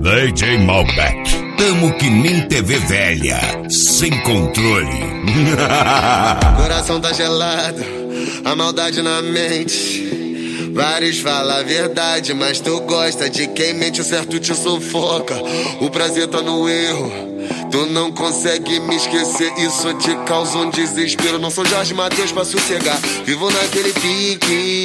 DJ Malbec. Tamo que nem TV velha, sem controle. Coração tá gelado, a maldade na mente. Vários falam a verdade, mas tu gosta de quem mente, o certo te sufoca. O prazer tá no erro, tu não consegue me esquecer, isso te causa um desespero. Não sou Jorge Mateus pra sossegar, vivo naquele pique.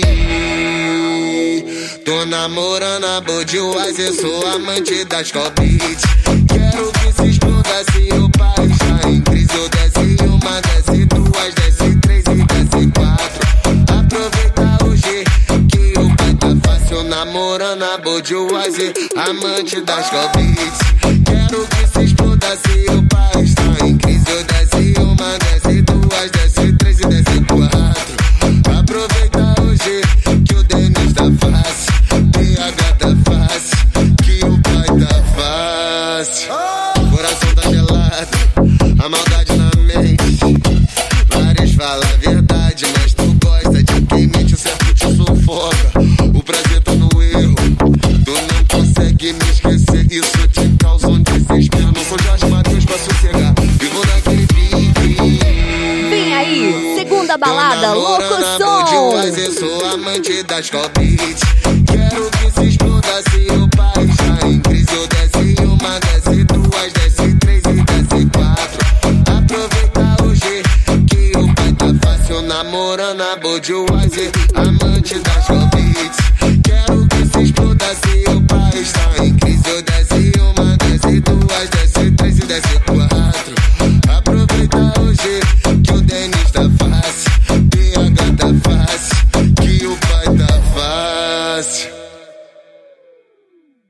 Tô namorando a Budweiser, sou amante das Cobits. Quero que se exploda se o pai já em crise. Eu desce uma, desce duas, desce três e desce quatro. Aproveita hoje que o pai tá fácil. Namorando a Budweiser, amante das Cobits. Quero que se exploda se o pai está em crise. Eu desce uma, desce duas, desce três e desce quatro. Aproveita hoje que o Denis tá fácil, PH tá fácil, que o pai tá fácil. Coração tá gelado, a maldade na mente. Vários falam a verdade, mas tu gosta de quem mente, o certo te sufoca. O prazer tá no erro, tu não consegue me esquecer, isso te causa um desespero. Não sou Jorge Mateus pra sossegar, vivo naquele pique. Vem aí, segunda balada, Louco Som. Eu sou amante das Cobits. Quero que se exploda se o pai já em crise. Eu desce uma, desce duas, desce três e desce quatro. Aproveita hoje que o pai tá fácil. Namorando a Budweiser, amante das Cobits. Quero que se exploda se o pai está em crise. Eu desce